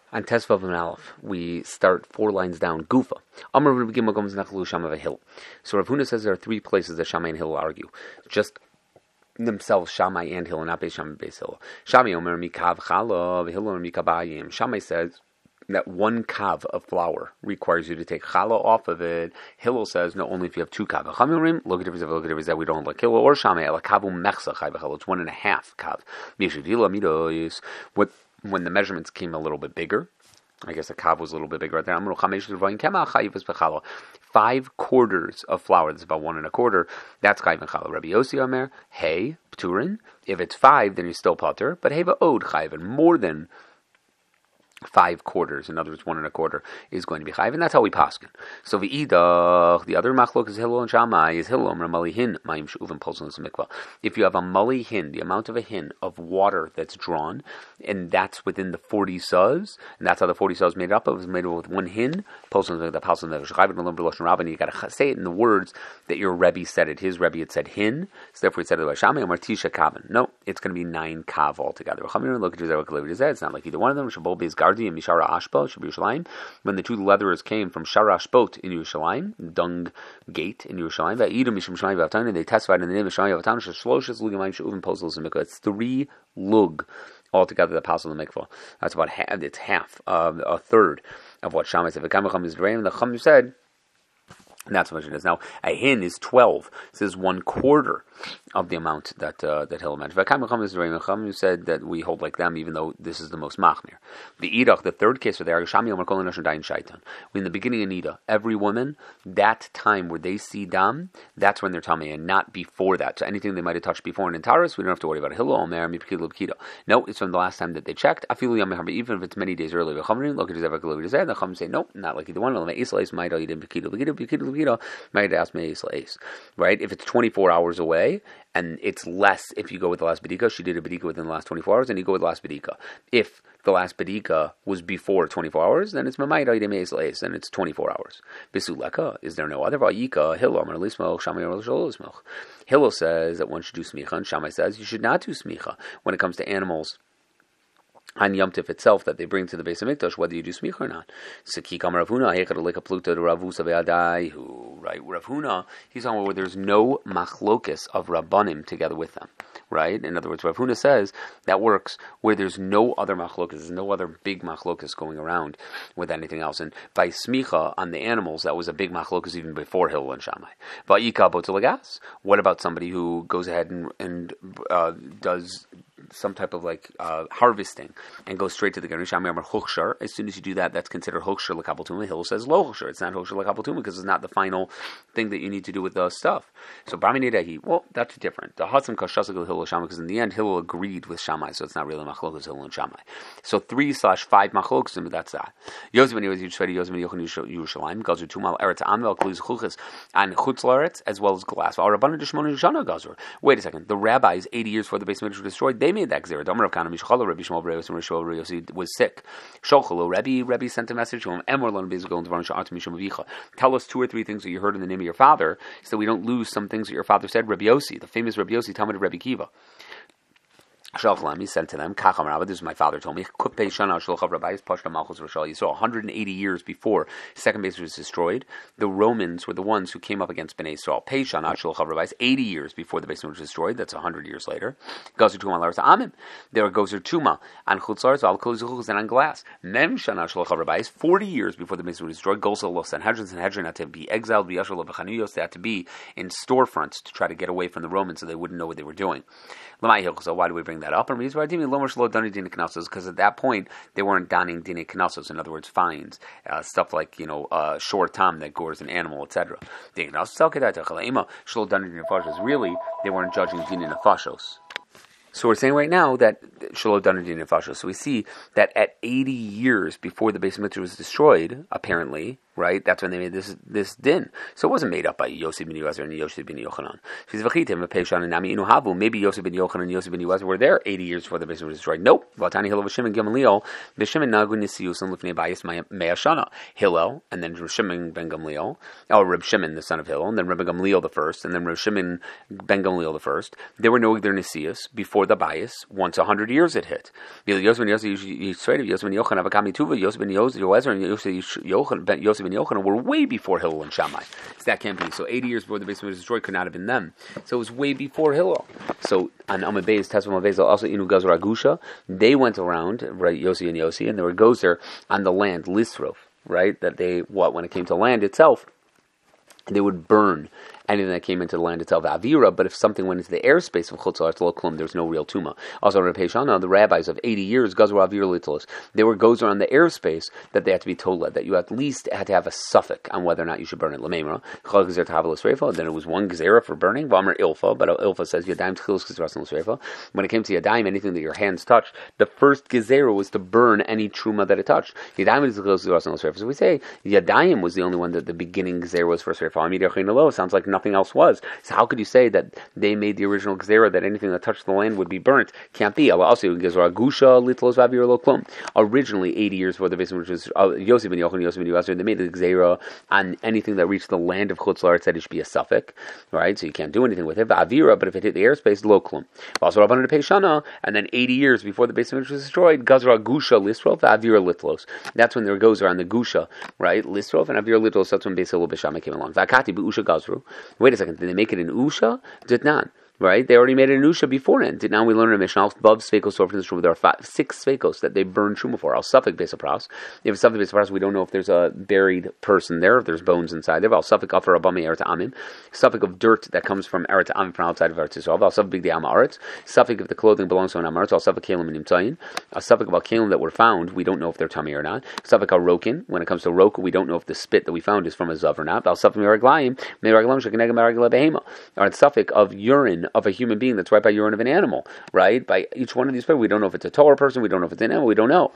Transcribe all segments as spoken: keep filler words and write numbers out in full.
On Tesvav and Aleph, we start four lines down. Gufa. Amar Rabbi Gimel Gomes Nachlu Shama Hill. So Rav Huna says there are three places that Shammai and Hill argue. Just themselves, Shammai and Hill, and not Beis Shammai and Beis Hill. Shammai Omer Mikav Chalav, Hill Omer Mikabayim. Shammai says that one kav of flour requires you to take challah off of it. Hillel says no, only if you have two kav. Chamirim, look at difference. Look at difference that we don't like Hillel or Shammai. Ela kavu mechsa chayv. It's one and a half kav. What when the measurements came a little bit bigger, I guess a kav was a little bit bigger right there. Five quarters of flour, that's about one and a quarter, that's chayv and challah. Rabbi Yossi Omer, hey, pturin. If it's five, then you're still patur. But hey, od chayv, and more than five quarters, in other words, one and a quarter, is going to be chayv, and that's how we paskin. So v'idach, the other machlok is Hillel and Shammai, is Hillel omer mali hin mayim she'uvim polson mikvah. If you have a mali hin, the amount of a hin of water that's drawn, and that's within the forty suz, and that's how the forty suz made up. It was made up with one hin. Polson the polson chayv and lomber loshen rabban. You got to say it in the words that your rebbe said it. His rebbe had said hin, so therefore it said it by Shammai omer tisha kaven. No, it's going to be nine kav altogether. Look at it. It's not like either one of them. Shabol beis and Mishara Ashba, Yerushalayim. When the two leatherers came from Shara Ashbot in Yerushalayim, Dung Gate in Yerushalayim, and they testified in the name of Shammai Vatan, Shloshes Lugamayim She'uvim Posels and Mikvah. It's three lug altogether the Posel and Mikvah. That's about half. It's half, uh, a third of what Shammai said. The Chum said. And that's how much it is. Now, a hin is twelve. This is one quarter of the amount that uh, that Hillel mentioned. You said that we hold like them, even though this is the most machmir. The idach, the third case, where they are in the beginning of Nida, every woman, that time where they see dam, that's when they're tummy, and not before that. So anything they might have touched before in Taurus, we don't have to worry about it. Hillel, no, it's from the last time that they checked. Even if it's many days earlier. Look at the Chum say no, not like either one. Right? If it's twenty-four hours away, and it's less if you go with the last bedika, she did a bedika within the last twenty-four hours, and you go with the last bedika. If the last bedika was before twenty-four hours, then it's mamayda idem eis, then it's twenty-four hours. Bisuleka, is there no other? Vayika, Hillel, Hillel says that one should do smicha, and Shammai says you should not do smicha when it comes to animals on Yom Tif itself that they bring to the Beis Hamikdash, whether you do smicha or not. Sekikam Rav Huna, hekadaleka pluta to Ravusa ve'adai, who, right, Rav Huna, he's on where there's no machlokus of Rabbanim together with them, right? In other words, Rav Huna says that works where there's no other machlokus, there's no other big machlokus going around with anything else. And by smicha on the animals, that was a big machlokus even before Hillel and Shammai. Va'ika botulagas, what about somebody who goes ahead and, and uh, does some type of like uh, harvesting and goes straight to the Gan? As soon as you do that, that's considered Hoksher L'Kabel Tumah. Hill says Lo Hoksher. It's not Hoksher L'Kabel Tumah because it's not the final thing that you need to do with the stuff. So Brahmi Nedahi, well, that's different. The Hatzim Kashasagil Hillel Shammai, because in the end Hillel agreed with Shammai, so it's not really Machlokas Hillel and Shammai. So three slash five Machlokas, but that's that. Yosef ben Yosef Yosef ben Yochanan Yerushalayim Gazur Tumal Eretz Amel Kluz Chuchas and Chutz Laretz as well as glass. Rabbanan Deshmon Shana Gazur. Wait a second. The rabbis eighty years before the Beis Hamikdash was destroyed, they made that gzera. Domer of Kana Mishchala Rabbi Shmuel Bar Yosef Rabbi Yossi was sick. Sholchalo Rabbi Rabbi sent a message to him. Emor Lon Bezgal Devarim Sha'at Mishum Avicha. Tell us two or three things that you heard in the name of your father, so we don't lose some things that your father said. Rabbi Yossi, the famous Rabbi Yossi, Talmud of Rabbi Kiva. He sent to them, this is my father told me, you saw one hundred eighty years before second base was destroyed, the Romans were the ones who came up against Bnei Yisrael. eighty years before the base was destroyed, that's one hundred years later. There are Gozer Tuma on Chutzars, and on glass. Mem Shana forty years before the base was destroyed, Gosel Sanhedrin, Sanhedrin had to be exiled, they had to be in storefronts to try to get away from the Romans so they wouldn't know what they were doing. So why do we bring that up? Because at that point they weren't donning dine knasos, in other words, fines, uh, stuff like you know, uh, shor tam that gores an animal, et cetera. Really, they weren't judging dine nefashos. So we're saying right now that Shalom Dana Dina Fasha. So we see that at eighty years before the Beis Hamikdash was destroyed, apparently, right? That's when they made this this din. So it wasn't made up by Yossi ben Yoezer and Yossi ben Yochanan. She's v'chitim v'peishan and nami inu havu. Maybe Yossi ben Yochanan and Yossi ben Yoezer were there eighty years before the base was destroyed. Nope. V'atani Hillel v'Shimon Gamliel v'Shimon nagu nisius and lifnei bayis mea shana. Hillel and then Shimon ben Gamliel. Oh, Reb Shimon the son of Hillel, and then Reb Gamliel the first, and then Reb Shimon ben Gamliel the first. There were no their nisius before the bias. Once a hundred years it hit. Yossi ben Yoezer, Yossi ben Yochanan, Avakami Tuva, Yossi ben Yoezer, and Yossi ben Yochanan were way before Hillel and Shammai. So that can't be. So eighty years before the base was destroyed could not have been them. So it was way before Hillel. So on Amud Beis, Tesvav Beis, also Inu Gazra Agusha, they went around, right, Yossi and Yossi, and there were Gozer on the land, Lisrov, right, that they, what, when it came to land itself, they would burn anything that came into the land itself, Avira, but if something went into the airspace of Chutz La'aretz Lo Klum, there's no real Tuma. Also, Reb Shana, the rabbis of eighty years, Gazra Avira Litlos, they were goes around the airspace that they had to be told that you at least had to have a suffix on whether or not you should burn it. Lamemra, Chal Gezer Tavalos Reifa, then it was one Gezerah for burning, Vamer Ilfa, but Ilfa says Yadayim Tchilos Gezeras Reifa. When it came to Yadayim, anything that your hands touched, the first Gezerah was to burn any Truma that it touched. Yadayim is Tchilos Gezeras Reifa. So we say Yadayim was the only one that the beginning Gezerah was first Reifa. Amid sounds like nothing else was. So how could you say that they made the original Gezerah that anything that touched the land would be burnt? Can't be. Also, originally, eighty years before the base, which was uh, Yossi ben Yochanan, Yossi ben Yoezer, they made the Gezerah on anything that reached the land of Chutz La'aretz that it should be a suffix, right? So you can't do anything with it. Avira, but if it hit the airspace, lo klum. Also, Rabbanan Peishana, and then eighty years before the base was destroyed, Gazra Gusha Lisrov, Avira Litlos. That's when there goes around the Gusha, right? Lisrov and Avira Litlos. That's when Beis Hillel B'Shammai came along. Vakati B'Usha Gazru. Wait a second, did they make it in Usha? Did not. Right? They already made it in Usha beforehand. Now we learn in Mishnah, above Sveikos, so from the Truma, there are five, six Sveikos that they burn Truma for. Al Suffolk base of pros. If it's Suffolk base of pros, we don't know if there's a buried person there, if there's bones inside there. Al Suffolk Afar Abami Eretz Amim. Suffolk of dirt that comes from Eretz Amim from outside of Eretz Yisrael. Al Suffolk Big Day Amaretz. Suffolk if the clothing belongs to an Amaretz. Al Suffolk Kalim and Nimtzayin. Al Suffolk about Kalim that were found, we don't know if they're tummy or not. Suffolk Al Rokin. When it comes to Roka, we don't know if the spit that we found is from a Zav or not. Al Suffolk Meraglayim. Meraglayim Shekinega Meragla Behema. Or it's Suffolk of urine of a human being that's right by urine of an animal, right? By each one of these people, we don't know if it's a Torah person, we don't know if it's an animal, we don't know.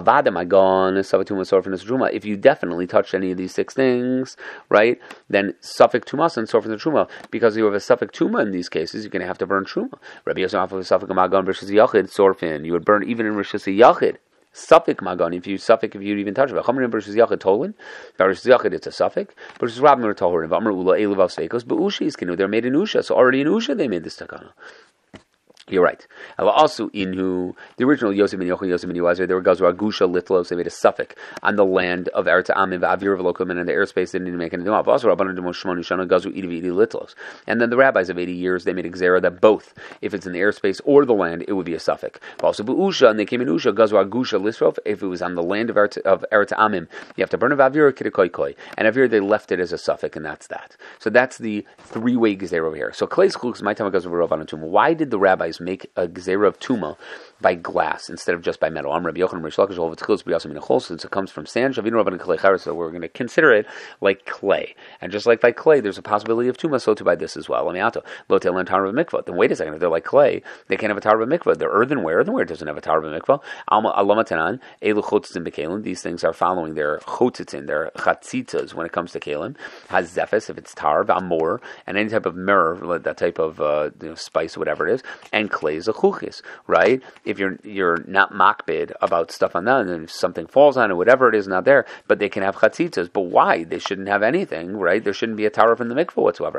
If you definitely touched any of these six things, right, then suffix tumas and sorfin truma, because you have a suffix tuma in these cases, you're going to have to burn truma. Rabbi Yosef suffix magon rishas yachid sorfin, you would burn even in rishas yachid. Suffix magon, if you suffix, if you even touch it. Chamrin versus yachid tolin, versus yachid it's a suffix. Versus rabban or tohorin, v'amar ula eluvav sveikos, but ushi is kinu. They're made in usha, so already in usha they made this takana. You're right. Also, Inhu, the original Yosef ben Yochanan, Yosef ben Yoezer, there were Gazra Gusha Litlos, they made a suffix on the land of Eretz Amim, Avir Velokum, and in the airspace they didn't make anything off. Also, Rabbanan Demo Shmoni Shana Gazru Idivi Idi Litlos. And then the rabbis of eighty years, they made a Gezerah that both, if it's in the airspace or the land, it would be a suffix. Also, Usha, and they came in Usha, Gazra Gusha Lisrov, if it was on the land of Eretz, of Eretz Amim, you have to burn of Avir Kidikoi Koi. And Avir, they left it as a suffix, and that's that. So that's the three-way Gezerah over here. So, Kleis Chulks, my time Gazra Rabbanan Tumah. Why did the rabbis make a Gezerah of Tuma by glass instead of just by metal? I'm Rabbi Yochanan Rish Lakish Olvet Tchilos B'Yasam in a Chol, since it comes from sand. Shavinu Rabbanan Klei Charetz, so we're going to consider it like clay, and just like by clay, there's a possibility of Tuma. So too by this as well. Lamiato Lo Telan Tar of Mikvah. Then wait a second, if they're like clay, they can't have a Tar of Mikvah. They're earthenware. Earthenware doesn't have a Tar of Mikvah. Alma Alamatanan Elu Chotzitzin B'Kelim. These things are following their Chotzitzin, their Chatzitzas when it comes to Kelim. Has Zephes if it's tar, Amor, and any type of myrrh, that type of uh, you know, spice, whatever it is, and clay is a chuchis, right? If you're you're not makbid about stuff on that, and then if something falls on it, whatever it is, not there, but they can have chatzitzas. But why? They shouldn't have anything, right? There shouldn't be a tarif in the mikvah whatsoever.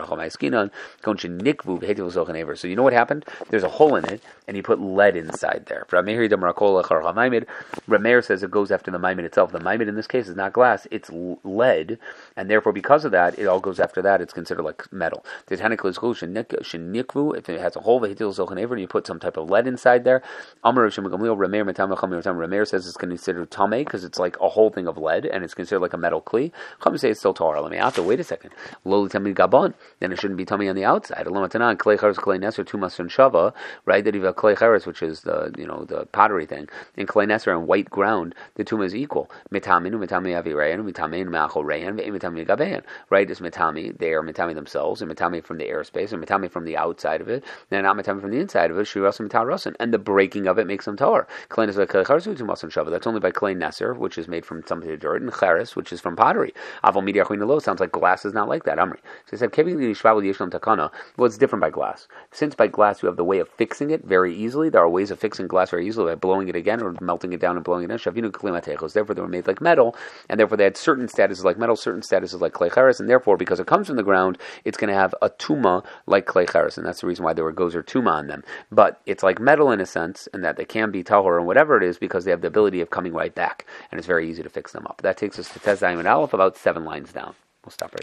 So you know what happened? There's a hole in it, and you put lead inside there. Rameir says it goes after the maimid itself. The maimid in this case is not glass, it's lead, and therefore because of that, it all goes after that. It's considered like metal. If it has a hole, and you put some type of lead inside there, Rameir says it's considered tamei because it's like a whole thing of lead and it's considered like a metal kli. Chum say it's still Torah. Let me ask. Wait a second. Loli tamid gabon. Then it shouldn't be tamei on the outside. Alomatanan klei charetz klei neser tumas and shava. Right. That you have klei charetz, which is the you know the pottery thing, in klei neser and white ground, the tuma is equal. Mitaminu mitami avireinu mitamein maachorein ve'mitami gabein. Right. It's mitami. They are mitami themselves and mitami from the airspace and mitami from the outside of it. They're not mitami from the inside. inside of it, shirasim tarasim, and the breaking of it makes them tahor. Klein is by klei charis u'tumasan shava. That's only by klei neser, which is made from something to dirt, and charis, which is from pottery. Aval media lo sounds like glass is not like that. Amri. So he said, takana. Well, it's different by glass. Since by glass you have the way of fixing it very easily, there are ways of fixing glass very easily by blowing it again or melting it down and blowing it in. Shavinu klimatechos. Therefore, they were made like metal, and therefore they had certain statuses like metal, certain statuses like klei charis, and therefore, because it comes from the ground, it's going to have a tuma like klei charis, and that's the reason why there were gozer tuma on them. But it's like metal in a sense, and that they can be tahor and whatever it is because they have the ability of coming right back, and it's very easy to fix them up. That takes us to Tez Zayin and Aleph, about seven lines down. We'll stop right there.